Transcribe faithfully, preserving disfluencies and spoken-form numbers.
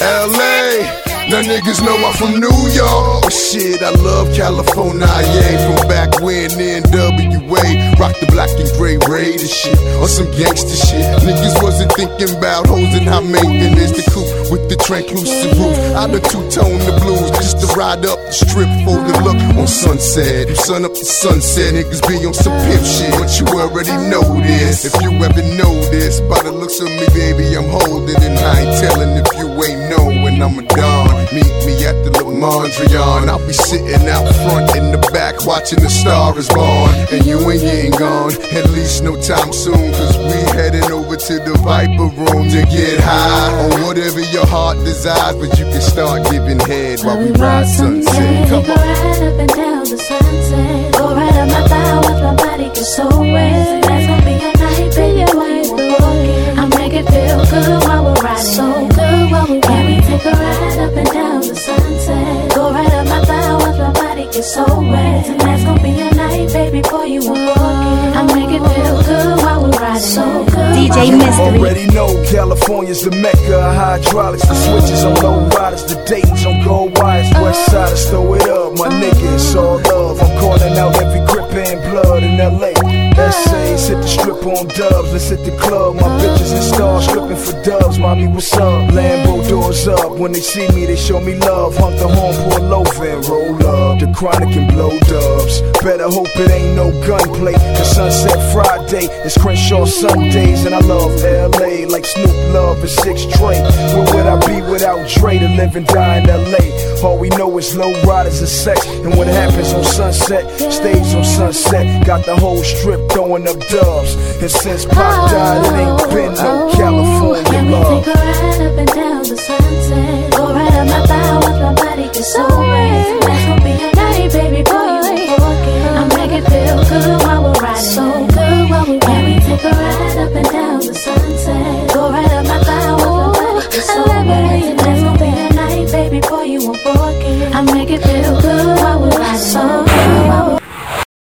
L A, now niggas know I'm from New York. But shit, I love California, yeah. From back when N W A rock the black and gray Raider shit on some gangster shit. Niggas wasn't thinking about hoes and high maintenance. The coupe with the translucent roof, I done two-tone the blues just to ride up the strip for the look on Sunset. From sun up to sunset, niggas be on some pimp shit. But you already know this. If you ever know this, by the looks of me, baby, I'm holding, and I ain't telling if you ain't know when I'm a dawn. Meet me at the Le Mondrian. I'll be sitting out front in the back watching the Star is Born. And you and you ain't gone, at least no time soon, cause we heading over to the Viper Room to get high on whatever your heart desires. But you can start giving head while we ride sunset. Come on. Go right up and down the sunset. Go right up my thigh, watch my body get so wet. That's gonna be a night, baby, while you walking. I make it feel good while we're riding. So good while we riding. We take a ride up and down the sunset. Go right up my thigh, watch my body get so wet. And that's gonna be a night, baby, before you walking. I make it feel good while we're riding. So good. D J Mystery. Already know California's the mecca of hydraulics. The switches on low riders, the Dayton's on gold wires. West siders throw it up, my nigga, it's all love. I'm calling out every grip and blood in L A. S A's hit the strip on dubs, let's hit the club. My bitches and stars stripping for dubs. Mommy, what's up? Lambo doors up. When they see me, they show me love. Hunt the horn, pull over and roll up. The Chronic and blow dubs. Better hope it ain't no gunplay. Cause Sunset Friday is Crenshaw Sundays. And I love L A like Snoop Love and Six Trey. Where would I be without Dre to live and die in L A? All we know is low riders and sex. And what happens on Sunset stays on Sunset. Got the whole strip throwing up dubs. And since Pop died, it ain't been no California love. Take a ride up and down the sunset. Go right up my thigh, watch my body get so wet. That's gonna be a night, baby, boy, you ain't walking. I make it feel good while we're riding. So good while we riding. We take a ride up and down the sunset. Go right up my thigh, watch my body get so wet. That's gonna be a night, baby, boy, you ain't walking. I make it feel